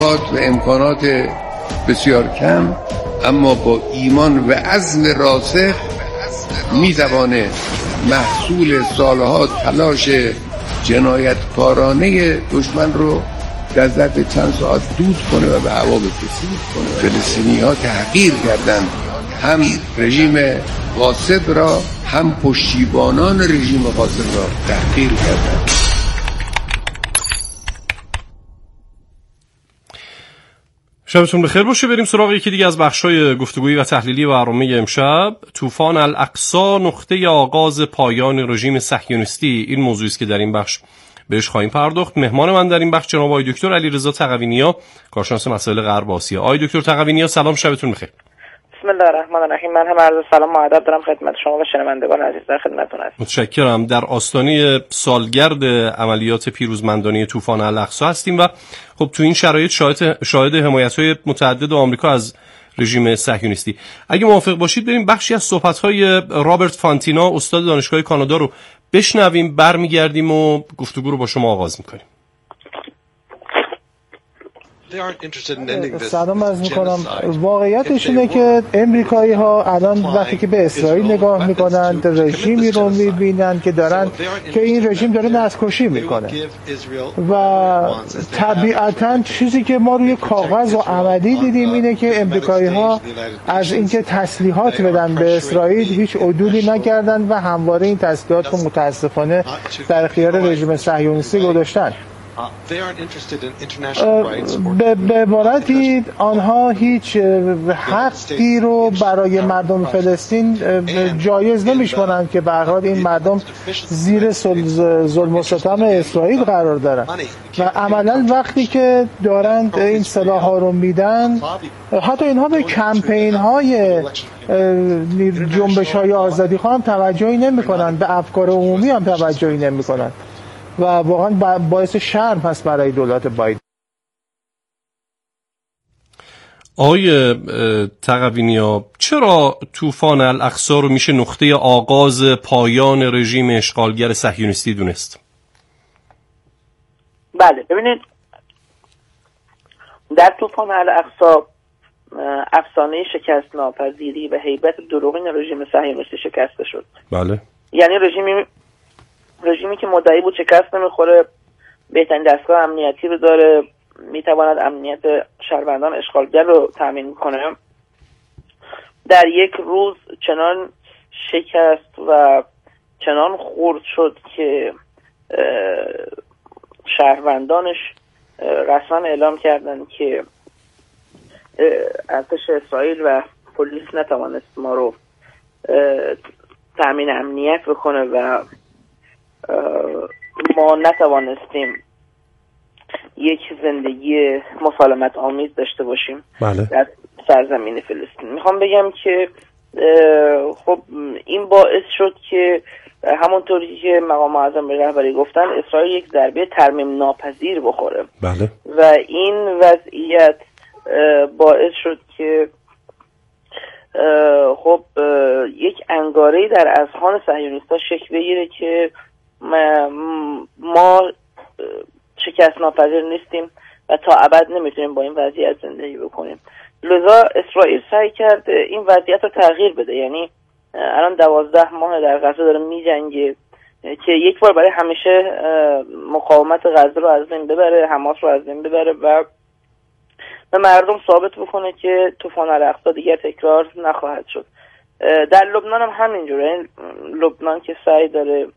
و امکانات بسیار کم، اما با ایمان و عزم راسخ میتوانه محصول سالها تلاش جنایتکارانه دشمن رو در ظرف چند ساعت دود کنه و به هوا بفرسته. فلسطینی‌ها تحقیر کردند هم رژیم غاصب را، هم پشتیبانان رژیم غاصب را تحقیر کردند. شبتون بخیر باشه. بریم سراغ یکی دیگه از بخش‌های گفتگویی و تحلیلی برنامه امشب. طوفان الاقصی نقطه آغاز پایان رژیم صهیونیستی، این موضوعی است که در این بخش بهش خواهیم پرداخت. مهمان من در این بخش جناب آقای دکتر علیرضا تقوی‌نیا، کارشناس مسائل غرب آسیا. آقای دکتر تقوی‌نیا سلام، شبتون بخیر. بسم الله الرحمن الرحیم. من هم عرض سلام و ادب دارم خدمت شما و شنوندگان عزیز در خدمتتون هستم. متشکرم. در آستانه سالگرد عملیات پیروزمندانه طوفان الاقصی هستیم و خب تو این شرایط شاهد حمایت‌های متعدد آمریکا از رژیم صهیونیستی. اگه موافق باشید بریم بخشی از صحبت‌های رابرت فانتینا، استاد دانشگاه کانادا رو بشنویم، برمیگردیم و گفتگو رو با شما آغاز می‌کنیم. سلام عرض میکنم. واقعیتش اینه که امریکایی ها الان وقتی که به اسرائیل نگاه میکنن رژیمی رو میبینن که این رژیم داره نسل‌کشی میکنه و طبیعتا چیزی که ما روی کاغذ و عملی دیدیم اینه که امریکایی ها از اینکه تسلیحات بدن به اسرائیل هیچ عدولی نکردن و همواره این تسلیحات رو متاسفانه در اختیار رژیم صهیونیستی گذاشتن. به عبارتی آنها هیچ حقی رو برای مردم فلسطین جایز نمی‌شمارند که به هر حال این مردم زیر ظلم و ستم اسرائیل قرار دارن و عملاً وقتی که دارند این سلاح‌ها رو میدن، حتی اینها به کمپین‌های جنبش‌های آزادی‌خواه هم توجهی نمی‌کنند، به افکار عمومی هم توجهی نمی‌کنند و واقعا باعث شرم هست برای دولت بایدن. آقای تقوی‌نیا، چرا طوفان الاقصی رو میشه نقطه آغاز پایان رژیم اشغالگر صهیونیستی دونست؟ بله، ببینید در طوفان الاقصی افسانه شکست ناپذیری و هیبت دروغین رژیم صهیونیستی شکسته شد. بله. یعنی رژیمی که مدعی بود شکست نمیخوره، بهترین دستگاه امنیتی رو داره، میتواند امنیت شهروندان اشغالگر رو تامین کنه، در یک روز چنان شکست و چنان خرد شد که شهروندانش رسما اعلام کردن که ارتش اسرائیل و پلیس نتوانست ما رو تامین امنیت بکنه و ما نتوانستیم یک زندگی مسالمت آمیز داشته باشیم. بله. در سرزمین فلسطین. میخوام بگم که خب این باعث شد که همونطوری که مقام معظم رهبری گفتن اسرائیل یک ضربه ترمیم ناپذیر بخوره. بله. و این وضعیت باعث شد که خب یک انگاره‌ای در اذهان صهیونیست‌ها شکل بگیره که ما شکست ناپذیر نیستیم و تا ابد نمیتونیم با این وضعیت زندگی بکنیم. لذا اسرائیل سعی کرد این وضعیت رو تغییر بده. یعنی الان 12 ماه در غزه داره میجنگه که یک بار برای همیشه مقاومت غزه رو از بین ببره، حماس رو از بین ببره و به مردم ثابت بکنه که طوفان الاقصی دیگر تکرار نخواهد شد. در لبنان هم همینجوره. این لبنان که سعی داره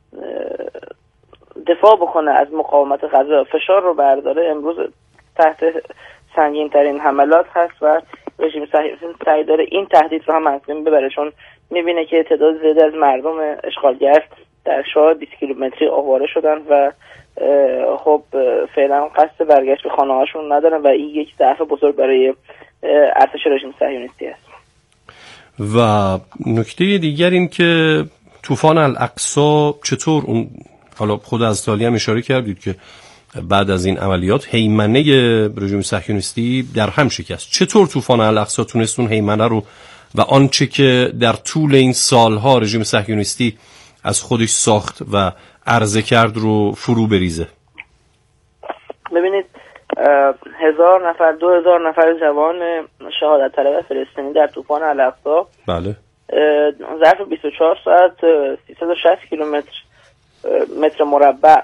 دفاع بکنه از مقاومت غزه، فشار رو برداره، امروز تحت سنگین ترین حملات هست و رژیم صهیونیستی سعی داره این تهدید رو هم از بین ببره، چون میبینه که تعداد زیادی از مردم اشغالگر در شعاع 20 کیلومتری آواره شدن و خب فعلا قصد برگشت به خانه هاشون ندارن و این یک ضعف بزرگ برای ارتش رژیم صهیونیستی است. و نکته دیگر این که طوفان الاقصی چطور اون، حالا خود از تالی هم اشاره کردید که بعد از این عملیات هیمنه رژیم صهیونیستی در هم شکست، چطور طوفان الاقصی تونست اون هیمنه رو و آنچه که در طول این سالها رژیم صهیونیستی از خودش ساخت و عرضه کرد رو فرو بریزه؟ ببینید 1000 نفر 2000 نفر جوان شهادت طلب فلسطینی در طوفان الاقصی بله ظرف 24 ساعت 360 متر مربع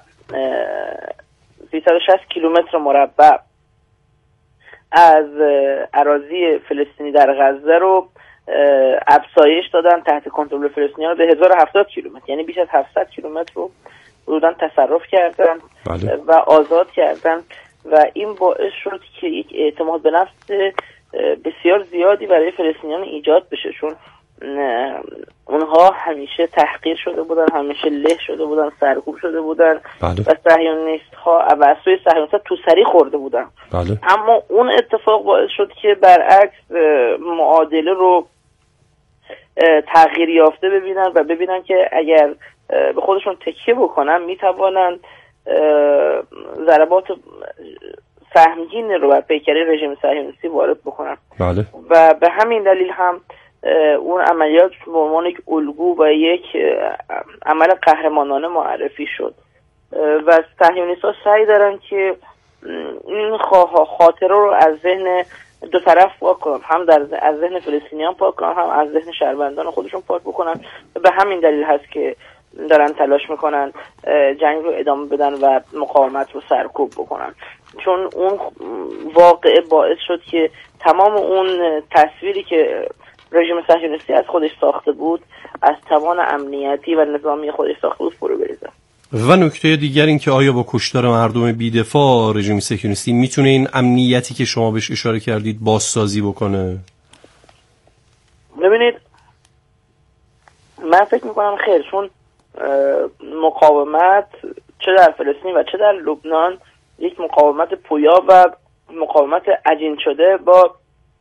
360 کیلومتر مربع از اراضی فلسطینی در غزه رو افزایش دادن تحت کنترل فلسطینیان به 1070 کیلومتر، یعنی بیش از 700 کیلومتر رو حدوداً تصرف کردن بله. و آزاد کردن و این باعث شد که یک اعتماد به نفس بسیار زیادی برای فلسطینیان ایجاد بشه، چون اونها همیشه تحقیر شده بودن، همیشه له شده بودن، سرکوب شده بودن بله. و صهیونیست ها و از سوی صهیونیست ها تو سری خورده بودن بله. اما اون اتفاق باعث شد که برعکس معادله رو تغییر یافته ببینن و ببینن که اگر به خودشون تکیه بکنن میتوانن ضربات سهمگین رو بر پیکره رژیم صهیونیستی وارد بکنن بله. و به همین دلیل هم اون عملیات به عنوان یک الگو و یک عمل قهرمانانه معرفی شد و صهیونیست‌ها سعی دارن که این خاطره رو از ذهن دو طرف پاک کنن، هم از ذهن فلسطینیان پاک کنن، هم از ذهن شهروندان خودشون پاک بکنن. به همین دلیل هست که دارن تلاش میکنن جنگ رو ادامه بدن و مقاومت رو سرکوب بکنن، چون اون واقعه باعث شد که تمام اون تصویری که رژیم صهیونیستی از خودش ساخته بود از توان امنیتی و نظامی خودش ساخته بود فرو بریزه. و نکته دیگر این که آیا با کشتار مردم بی‌دفاع رژیم صهیونیستی میتونه این امنیتی که شما بهش اشاره کردید بازسازی بکنه؟ ببینید من فکر میکنم خیر، چون مقاومت چه در فلسطین و چه در لبنان یک مقاومت پویا و مقاومت عجین شده با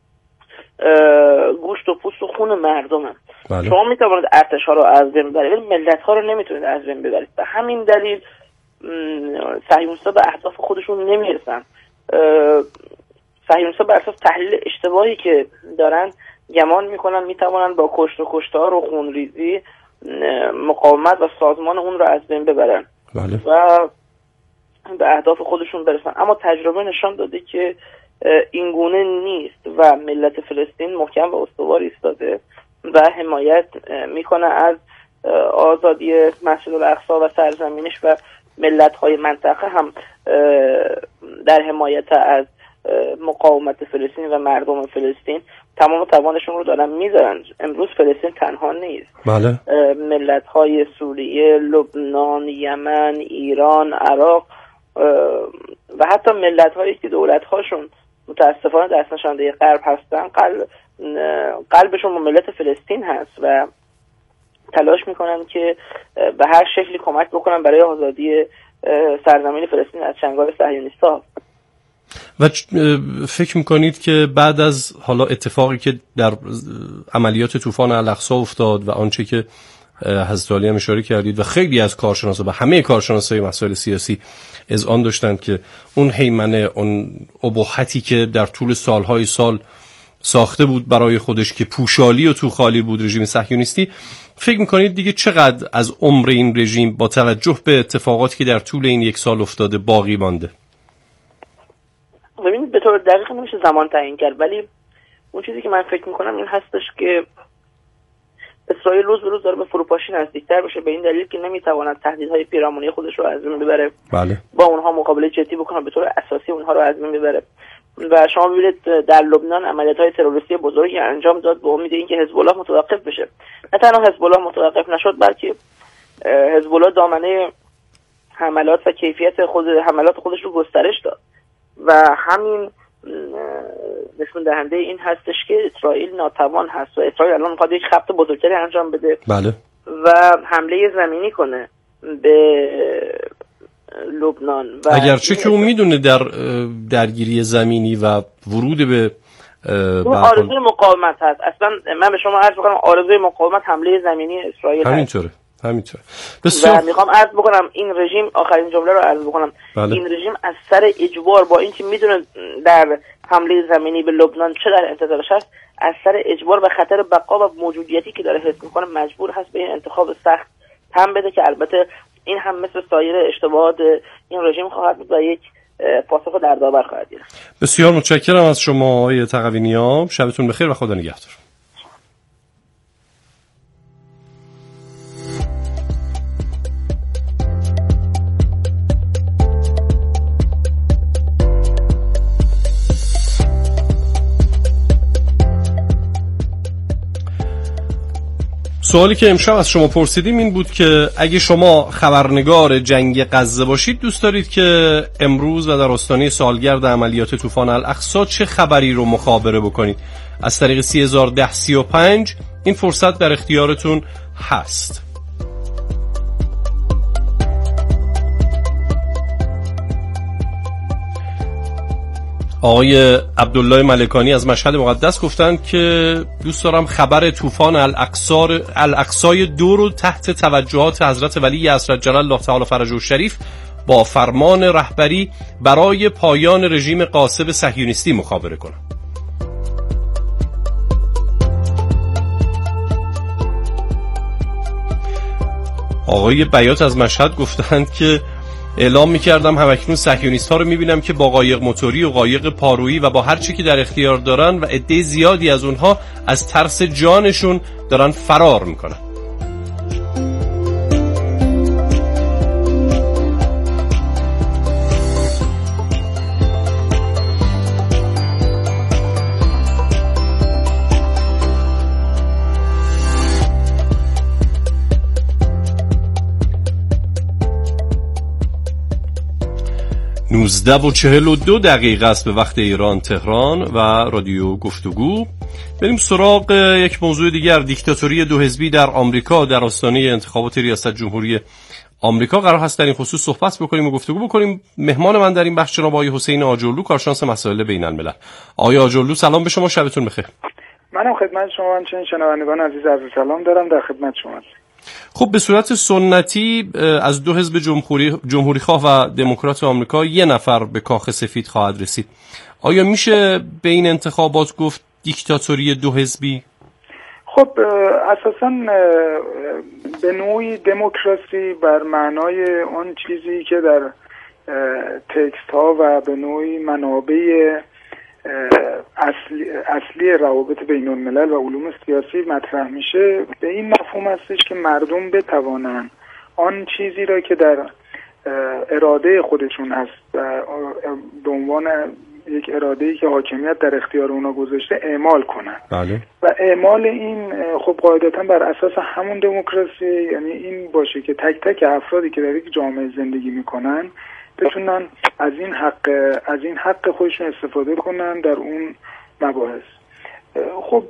گوشت و پوست و خون مردم هم. بله. شما میتوانید ارتش ها رو از بین ببرید ولی ملت ها رو نمیتونید از بین ببرید. به همین دلیل صهیونیست‌ها به اهداف خودشون نمیرسن. صهیونیست‌ها بر اساس تحلیل اشتباهی که دارن گمان میکنن میتوانن با کشت و کشتار و خونریزی مقاومت و سازمان اون رو از بین ببرن. بله. و به اهداف خودشون برسن، اما تجربه نشان داده که این گونه نیست و ملت فلسطین محکم و استوار ایستاده و حمایت میکنه از آزادی مسجد الاقصی و سرزمینش و ملت‌های منطقه هم در حمایت از مقاومت فلسطین و مردم فلسطین تمام توانشون رو دارن میذارن. امروز فلسطین تنها نیست. بله. ملت‌های سوریه، لبنان، یمن، ایران، عراق و حتی ملت‌هایی که دولت‌هاشون متاسفانه دست نشانده غرب هستن قلبشون با ملت فلسطین هست و تلاش میکنن که به هر شکلی کمک بکنن برای آزادی سرزمین فلسطین از چنگال صهیونیست‌ها. و فکر میکنید که بعد از حالا اتفاقی که در عملیات طوفان الاقصی افتاد و آنچه که حضرت علی هم اشاره کردید و خیلی از کارشناسا و همه کارشناسای مسائل سیاسی اذعان داشتند که اون هیمنه، اون ابهتی که در طول سالهای سال ساخته بود برای خودش که پوشالی و توخالی بود رژیم صهیونیستی، فکر میکنید دیگه چقدر از عمر این رژیم با توجه به اتفاقاتی که در طول این یک سال افتاده باقی مانده؟ ببینید به طور دقیق نمیشه زمان تعیین کرد، ولی اون چیزی که من فکر میکنم این هستش که اسرائیل روز به روز داره به فروپاشی نزدیکتر بشه، به این دلیل که نمیتواند تهدیدهای پیرامونی خودش رو از بین ببره. بله. با اونها مقابله جدی بکنه، به طور اساسی اونها رو از بین ببره. و شما ببینید در لبنان عملیات‌های تروریستی بزرگی انجام داد به امید اینکه حزب الله متوقف بشه. نه تنها حزب الله متوقف نشد، بلکه حزب الله دامنه حملات و کیفیت حملات خودش رو گسترش داد و همین نشون دهنده این هستش که اسرائیل ناتوان هست و اسرائیل الان میخواد یک خبط بزرگتری انجام بده. بله. و حمله زمینی کنه به لبنان و اگرچه که اون میدونه در درگیری زمینی و ورود به آرزوی مقاومت هست. اصلا من به شما عرض بکنم آرزوی مقاومت حمله زمینی اسرائیل همینطوره. و میخوام عرض بکنم این رژیم، آخرین جمله رو عرض بکنم. بله. این رژیم از سر اجبار، با اینکه میدونه در حمله زمینی به لبنان چه در انتظارش هست، از سر اجبار و خطر بقا و موجودیتی که داره حس میکنه مجبور هست به این انتخاب سخت تن بده که البته این هم مثل سایر اشتباهات این رژیم خواهد بود و یک پاسخ دردآور خواهد گرفت. بسیار متشکرم از شما آقای تقوینیان. شبتون بخیر و خدا نگهدار. سوالی که امشب از شما پرسیدیم این بود که اگه شما خبرنگار جنگ غزه باشید دوست دارید که امروز و در آستانه سالگرد عملیات طوفان الاقصی چه خبری رو مخابره بکنید؟ از طریق 301035 این فرصت در اختیارتون هست. آقای عبدالله ملکانی از مشهد مقدس گفتند که دوست دارم خبر طوفان الاقصی 2 رو تحت توجهات حضرت ولی عصرالجلال الله تعالی فرجه الشریف با فرمان رهبری برای پایان رژیم غاصب صهیونیستی مخابره کنم. آقای بیات از مشهد گفتند که اعلام می‌کردم همکنون صهیونیست‌ها رو می‌بینم که با قایق موتوری و قایق پارویی و با هر چی که در اختیار دارن و عده زیادی از اونها از ترس جانشون دارن فرار میکنن. 19:42 است به وقت ایران تهران و رادیو گفتگو. بریم سراغ یک موضوع دیگر. دیکتاتوری 2 حزبی در آمریکا در آستانه انتخابات ریاست جمهوری آمریکا. قرار هست در این خصوص صحبت بکنیم و گفتگو بکنیم. مهمان من در این بخش جناب آقای حسین آجرلو، کارشناس مسائل بین الملل. آقای آجرلو سلام به شما، شبتون بخیر. منم خدمت شما همچنین شنوندگان عزیز عرض سلام دارم، در خدمت شما. خب به صورت سنتی از 2 حزب جمهوری‌خواه و دموکرات آمریکا 1 نفر به کاخ سفید خواهد رسید. آیا میشه به این انتخابات گفت دیکتاتوری 2 حزبی؟ خب اساساً به نوعی دموکراسی بر معنای اون چیزی که در تکست ها و به نوعی منابع اصلی روابط بین الملل و علوم سیاسی مطرح میشه به این مفهوم هستش که مردم بتوانند آن چیزی را که در اراده خودشون هست به عنوان یک اراده‌ای که حاکمیت در اختیار اونا گذاشته اعمال کنن. بله. و اعمال این خب قاعدتا بر اساس همون دموکراسی، یعنی این باشه که تک تک افرادی که در یک جامعه زندگی میکنن بتونن از این حق خودشون استفاده کنن در اون مباحث. خب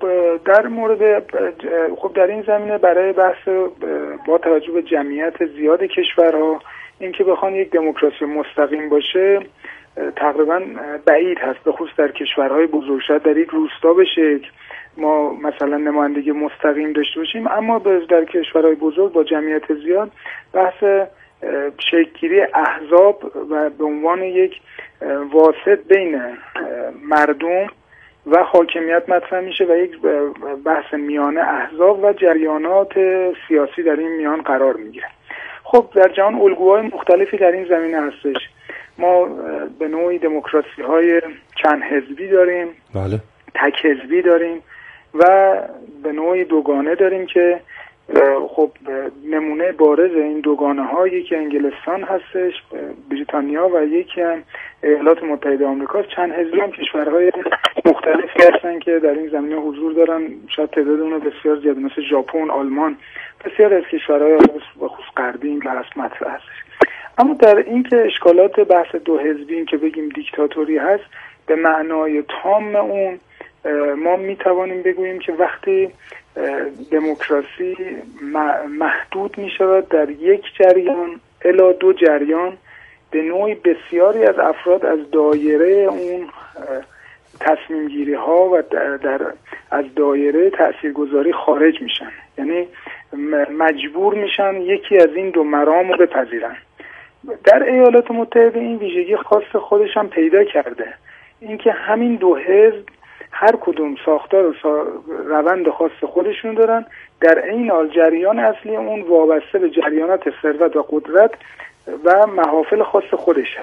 در این زمینه برای بحث با توجه به جمعیت زیاد کشورها این که بخوان یک دموکراسی مستقیم باشه تقریبا بعید هست، به خصوص در کشورهای بزرگ. شاید در یک روستا بشه ما مثلا نمایندگی مستقیم داشته باشیم، اما در کشورهای بزرگ با جمعیت زیاد بحث شکل‌گیری احزاب و به عنوان یک واسط بین مردم و حاکمیت مطرح میشه و یک بحث میان احزاب و جریانات سیاسی در این میان قرار میگیره. خب در جهان الگوهای مختلفی در این زمینه هستش. ما به نوعی دموکراسی های چند حزبی داریم، بله. تک حزبی داریم و به نوعی دوگانه داریم که خب نمونه بارز این دوگانه ها یکی انگلستان هستش، بریتانیا، و یکی هم ایالات متحده آمریکا. چند حزبی هم کشورهای مختلفی هستن که در این زمینه حضور دارن، شاید تعداد اونها بسیار زیاد، مثل ژاپن، آلمان، بسیار از کشورهای بخصوص غربی این بحث مطرح هستش. اما در این که اشکالات بحث 2 حزبی این که بگیم دیکتاتوری هست، به معنای تام اون ما میتوانیم بگوییم که وقتی دموکراسی محدود می شود در یک جریان الی 2 جریان، به نوعی بسیاری از افراد از دایره اون تصمیم گیری ها و از دایره تاثیرگذاری خارج میشن، یعنی مجبور میشن یکی از این 2 مرام رو بپذیرن. در ایالات متحده این ویژگی خاص خودش هم پیدا کرده، اینکه همین 2 حزب هر کدوم ساختار و روند خاص خودشون دارن، در این حال جریان اصلی اون وابسته به جریانات ثروت و قدرت و محافل خاص خودش هست.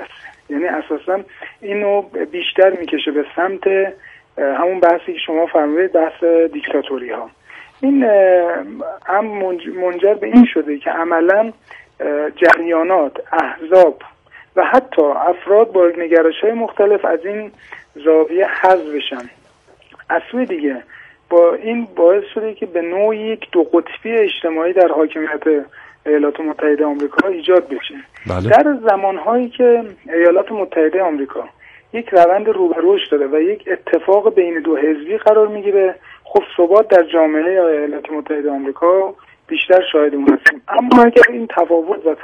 یعنی اساسا اینو بیشتر میکشه به سمت همون بحثی که شما فرمودید، بحث دیکتاتوری ها. این هم منجر به این شده که عملا جریانات، احزاب و حتی افراد با نگرش‌های مختلف از این زاویه حذف بشن. از سوی دیگه با این باعث شده که به نوعی یک دو قطبی اجتماعی در حاکمیت ایالات متحده آمریکا ایجاد بشه. بله. در زمانهایی که ایالات متحده آمریکا یک روند رو به رشد داره و یک اتفاق بین دو حزبی قرار میگیره، خب ثبات در جامعه ایالات متحده آمریکا بیشتر شاهد اون هستیم. اما اگر این تفاوت و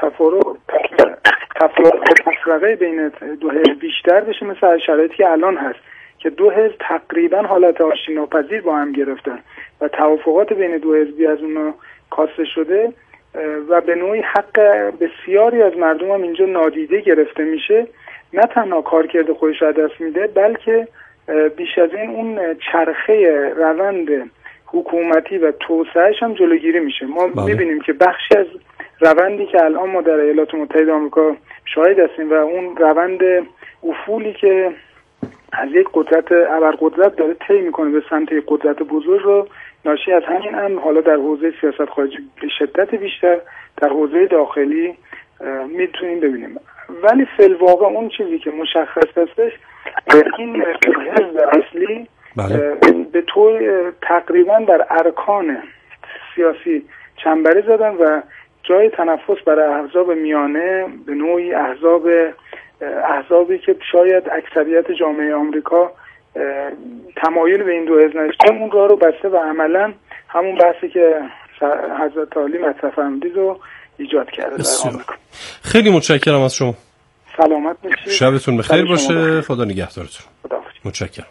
تفرقه بین دو حزب بیشتر بشه، مثل شرایطی که الان هست که دو حزب تقریبا حالت آشتی‌ناپذیر با هم گرفتن و توافقات بین دو حزبی از اونها کاسته شده و به نوعی حق بسیاری از مردم هم اینجا نادیده گرفته میشه، نه تنها کارکرد خودش را دست میده، بلکه بیش از این اون چرخه روند حکومتی و توسعهش هم جلوگیری میشه. ما میبینیم که بخشی از روندی که الان ما در ایالات متحده آمریکا شاهد هستیم و اون روند افولی که از یک قدرت ابرقدرت داره طی میکنه به سمت یک قدرت بزرگ، رو ناشی از همین هم حالا در حوزه سیاست خارجی به شدت بیشتر در حوزه داخلی میتونیم ببینیم. ولی فی الواقع اون چیزی که مشخص هستش، این حزب اصلی به طور تقریبا در ارکان سیاسی چنبره زدن و جای تنفس برای احزاب میانه، به نوعی احزابی که شاید اکثریت جامعه آمریکا تمایل به این دو حزب نداشته، اون راه رو بسته و عملا همون بحثی که حضرت عالی مطرح فرمودید رو ایجاد کرده در آمریکا. خیلی متشکرم از شما. سلامت باشید. شبتون بخیر باشه. خدا نگهدارتون. متشکرم.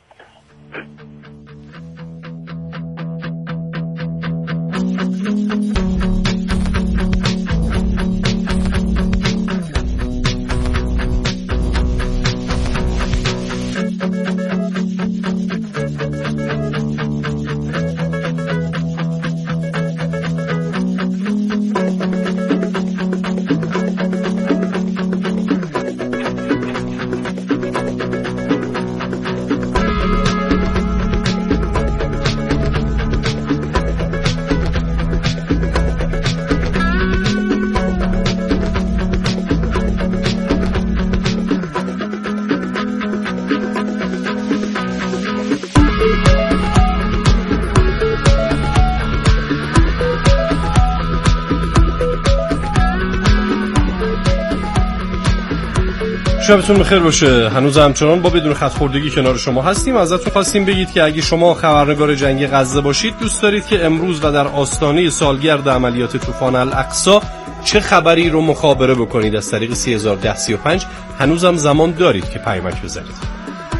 شبتون بخیر باشه. هنوز همچنان با بدون خط خوردگی کنار شما هستیم. ازتون خواستیم بگید که اگه شما خبرنگار جنگ غزه باشید، دوست دارید که امروز و در آستانه سالگرد عملیات طوفان الاقصی چه خبری رو مخابره بکنید از طریق 301035. هنوزم زمان دارید که پیامک بزنید.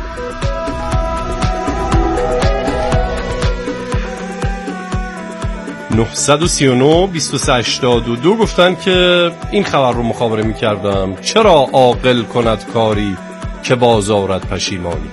939 2382 گفتن که این خبر رو مخابره می‌کردم، چرا عاقل کند کاری که بازآرد پشیمانی.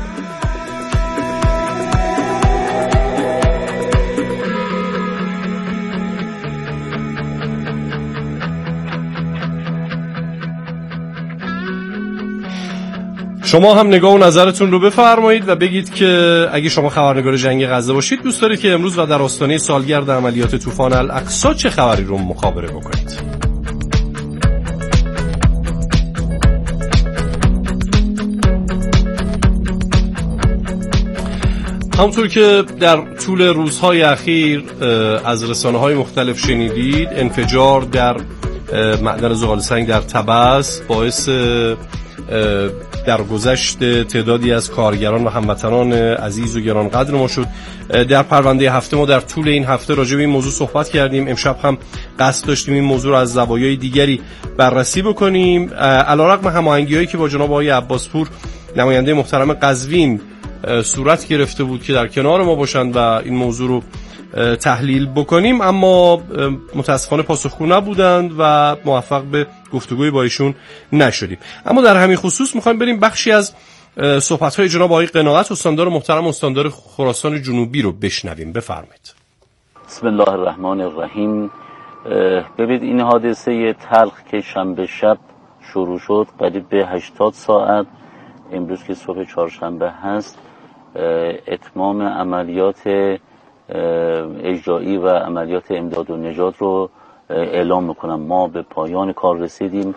شما هم نگاه و نظرتون رو بفرمایید و بگید که اگه شما خبرنگار جنگ غزه باشید، دوست دارید که امروز و در آستانه سالگرد عملیات طوفان الاقصی چه خبری رو مخابره بکنید. همونطور که در طول روزهای اخیر از رسانه‌های مختلف شنیدید، انفجار در معدن زغال سنگ در طبس باعث درگذشت تعدادی از کارگران و هموطنان عزیز و گرانقدر ما شد. در پرونده هفته ما در طول این هفته راجع به این موضوع صحبت کردیم. امشب هم قصد داشتیم این موضوع رو از زوایای دیگری بررسی بکنیم. علیرغم هماهنگی‌هایی که با جناب آقای عباسپور نماینده محترم قزوین صورت گرفته بود که در کنار ما باشند و این موضوع رو تحلیل بکنیم، اما متاسفانه پاسخگو نبودند و موفق به گفتگوی با ایشون نشدیم. اما در همین خصوص میخوایم بریم بخشی از صحبت‌های جناب آقای قناعت، استاندار محترم استاندار خراسان جنوبی رو بشنویم. بفرمایید. بسم الله الرحمن الرحیم. ببینید این حادثه تلخ که شنبه شب شروع شد قریب به 80 ساعت امروز که صبح چهارشنبه هست اتمام عملیات اجرایی و عملیات امداد و نجات رو اعلام میکنم. ما به پایان کار رسیدیم.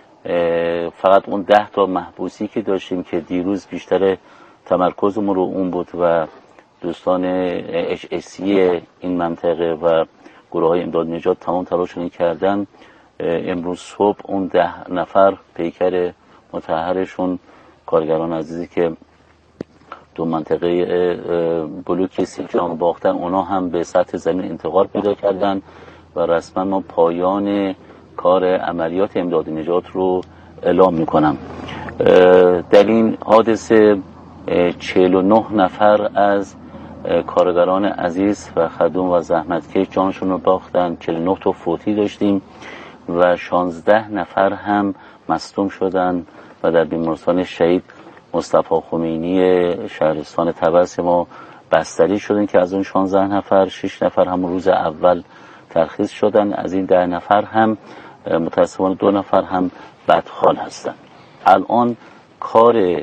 فقط اون 10 تا محبوسی که داشتیم که دیروز بیشتر تمرکزمون رو اون بود و دوستان HSC این منطقه و گروه های امداد نجات تمام تلاششون کردن. امروز صبح اون 10 نفر پیکر مطهرشون کارگران عزیزی که دو منطقه بلوک سیجان باختن اونا هم به سطح زمین انتقال پیدا کردن و رسما ما پایان کار عملیات امداد نجات رو اعلام میکنم. در این حادثه 49 نفر از کارگران عزیز و خدوم و زحمتکش جانشون رو باختن. 49 تا فوتی داشتیم و 16 نفر هم مصدوم شدن و در بیمارستان شهید مصطفی خمینی شهرستان طبس ما بستری شدن که از اون 16 نفر 6 نفر هم روز اول ترخیص شدن. از این 10 نفر هم متاسفانه 2 نفر هم بدحال هستن. الان کار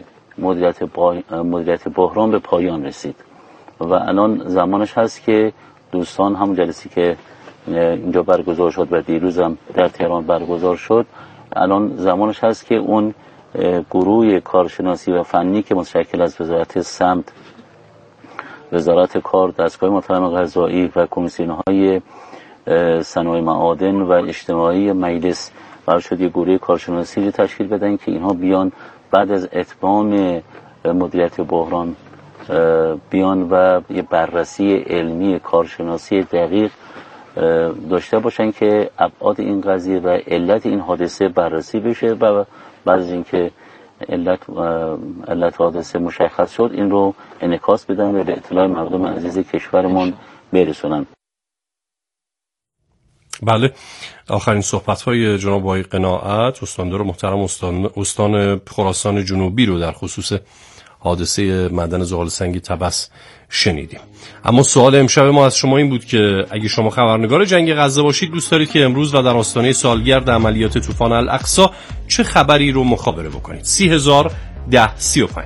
مدیریت بحران به پایان رسید و الان زمانش هست که دوستان هم جلسه‌ای که اینجا برگزار شد و دیروز هم در تهران برگزار شد، الان زمانش هست که اون گروه کارشناسی و فنی که متشکل از وزارت سمت، وزارت کار، دستگاه مطالعه غذایی و کمیسیون‌های صنایع معادن و اجتماعی مجلس قرار شد یه گروه کارشناسی رو تشکیل بدن که اینها بیان بعد از اتمام مدیریت بحران بیان و یه بررسی علمی کارشناسی دقیق داشته باشن که ابعاد این قضیه و علت این حادثه بررسی بشه و بعد از اینکه علت حادثه مشخص شد این رو انعکاس بدن و به اطلاع مردم عزیز کشورمون برسونن. بله، آخرین صحبت‌های جناب آقای قناعت استاندار محترم استان خراسان جنوبی رو در خصوص حادثه معدن زغال سنگی طبس شنیدیم. اما سوال امشب ما از شما این بود که اگه شما خبرنگار جنگ غزه باشید دوست دارید که امروز و در آستانه سالگرد عملیات طوفان الاقصی چه خبری رو مخابره بکنید؟ 301035.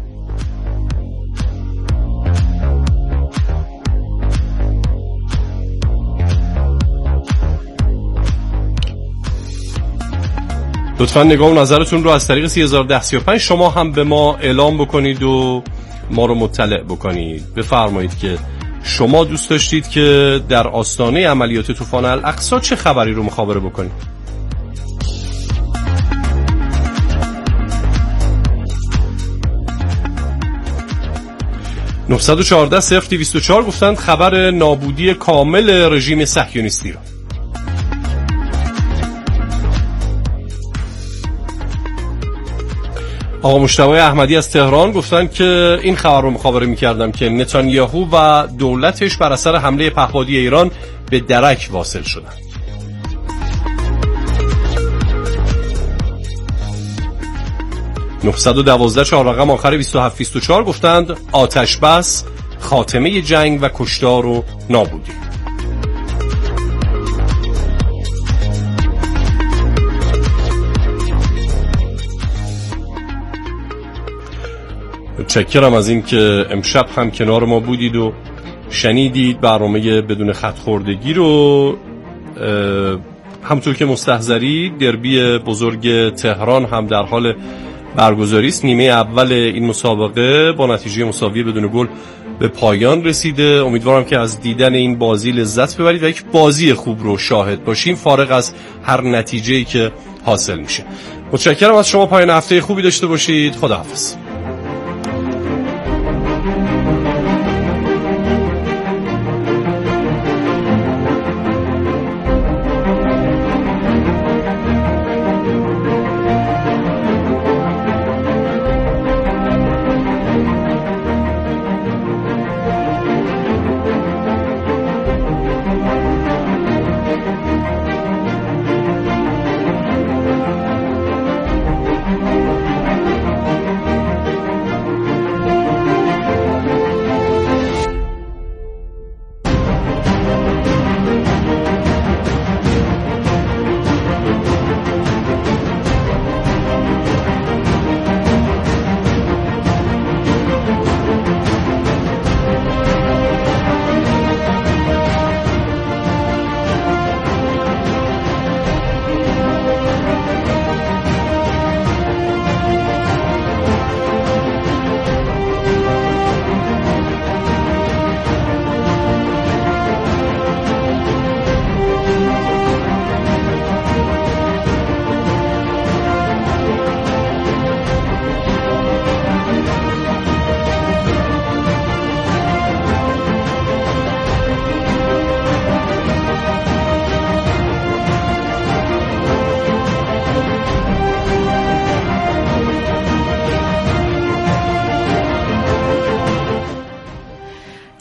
لطفاً نگاه و نظرتون رو از طریق 301035 شما هم به ما اعلام بکنید و ما رو مطلع بکنید. بفرمایید که شما دوست داشتید که در آستانه عملیات طوفان الاقصی چه خبری رو مخابره بکنید. 914-0224 گفتند خبر نابودی کامل رژیم صهیونیستی رو. آقا مجتبی احمدی از تهران گفتن که این خبر رو مخابره می‌کردم که نتانیاهو و دولتش بر اثر حمله پهپادی ایران به درک واصل شدن. (912) 4 رقم آخر 2724 گفتند آتش بس، خاتمه جنگ و کشتار و نابودی. متشکرم از این که امشب هم کنار ما بودید و شنیدید برنامه بدون خط خوردگی رو. همونطور که مستحضرید دربی بزرگ تهران هم در حال برگزاری است. نیمه اول این مسابقه با نتیجه مساوی بدون گل به پایان رسیده. امیدوارم که از دیدن این بازی لذت ببرید و یک بازی خوب رو شاهد باشیم فارغ از هر نتیجه‌ای که حاصل میشه. متشکرم از شما. پایان هفته خوبی داشته باشید. خداحافظ.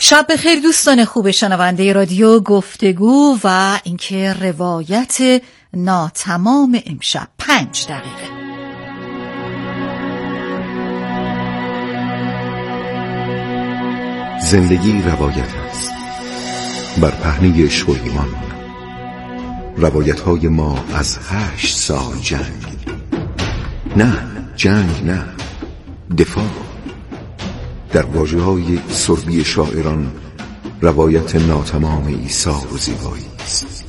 شب بخیر دوستان خوب شنونده رادیو گفتگو و اینکه روایت ناتمام امشب 5 دقیقه. زندگی روایت است. بر پهنه شوریمان روایت‌های ما از 8 سال جنگ نه دفاع. در واژه‌های سربی شاعران روایت ناتمام ایثار و زیبایی است.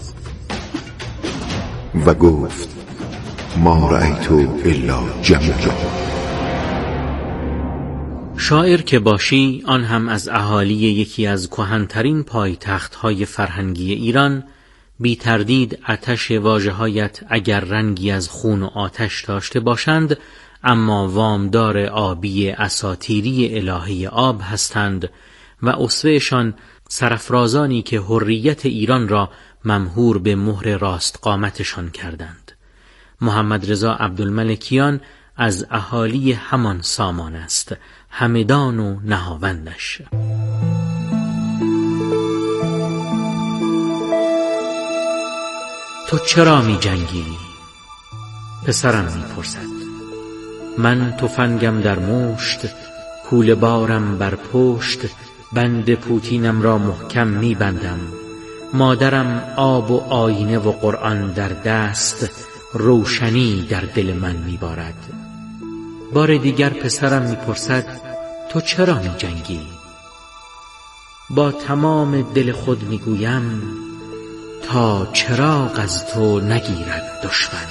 و گفت ما رأیت الا جمجا. شاعر که باشی، آن هم از اهالی یکی از کهن‌ترین پایتخت‌های فرهنگی ایران، بی تردید آتش واژه‌هایت اگر رنگی از خون و آتش داشته باشند، اما وامدار آبی اساطیری الهه آب هستند و اسوه‌شان سرافرازانی که حریت ایران را ممهور به مهر راست قامتشان کردند. محمد رضا عبدالملکیان از اهالی همان سامان است، همدان و نهاوندش. تو چرا می جنگی؟ پسرم می پرسد. من تفنگم در مشت، کوله بارم بر پشت، بند پوتینم را محکم می بندم. مادرم آب و آینه و قرآن در دست، روشنی در دل من می بارد. بار دیگر پسرم می پرسد تو چرا می جنگی؟ با تمام دل خود می گویم تا چراغ از تو نگیرد دشمن.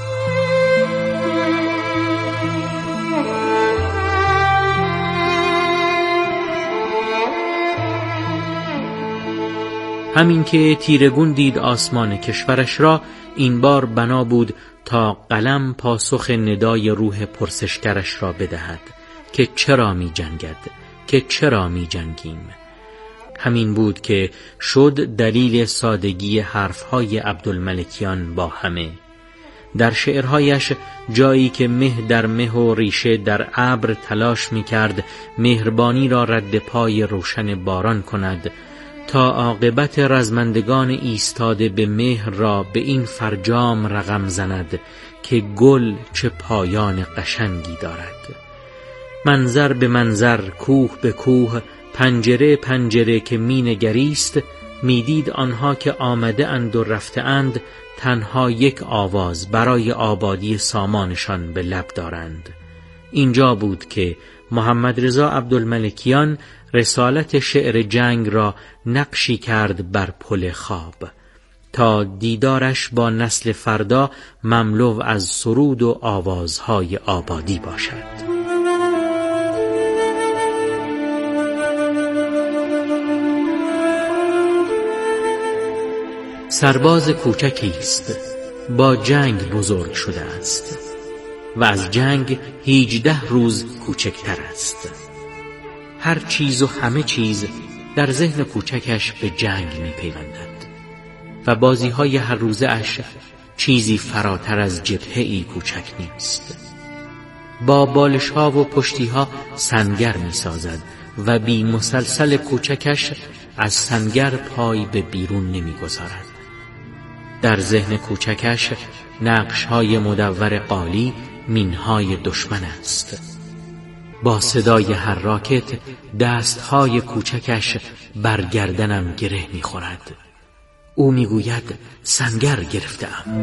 همین که تیرگون دید آسمان کشورش را، این بار بنا بود تا قلم پاسخ ندای روح پرسشگرش را بدهد که چرا می جنگد، که چرا می جنگیم. همین بود که شد دلیل سادگی حرفهای عبدالملکیان با همه. در شعرهایش جایی که مه در مه و ریشه در ابر تلاش می کرد مهربانی را رد پای روشن باران کند، تا عاقبت رزمندگان ایستاده به مهر را به این فرجام رقم زند که گل چه پایان قشنگی دارد. منظر به منظر، کوه به کوه، پنجره پنجره که می نگریست، می دید آنها که آمده اند و رفته اند تنها یک آواز برای آبادی سامانشان به لب دارند. اینجا بود که محمد رضا عبدالملکیان رسالت شعر جنگ را نقشی کرد بر پل خواب، تا دیدارش با نسل فردا مملو از سرود و آوازهای آبادی باشد. سرباز کوچکی است، با جنگ بزرگ شده است و از جنگ 18 روز کوچکتر است. هر چیز و همه چیز در ذهن کوچکش به جنگ می پیوندد و بازی‌های هر روزه اش چیزی فراتر از جبهه‌ای کوچک نیست. با بالش‌ها و پشتی‌ها سنگر می سازد و بی مسلسل کوچکش از سنگر پای به بیرون نمی گذارد. در ذهن کوچکش نقش‌های مدور قالی مینهای دشمن است. با صدای هر راکت دستهای کوچکش بر گردنم گره می‌خورد. او می‌گوید سنگر گرفتم.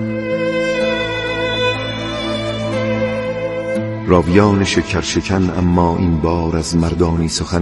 راویان شکر شکن اما این بار از مردانی سخن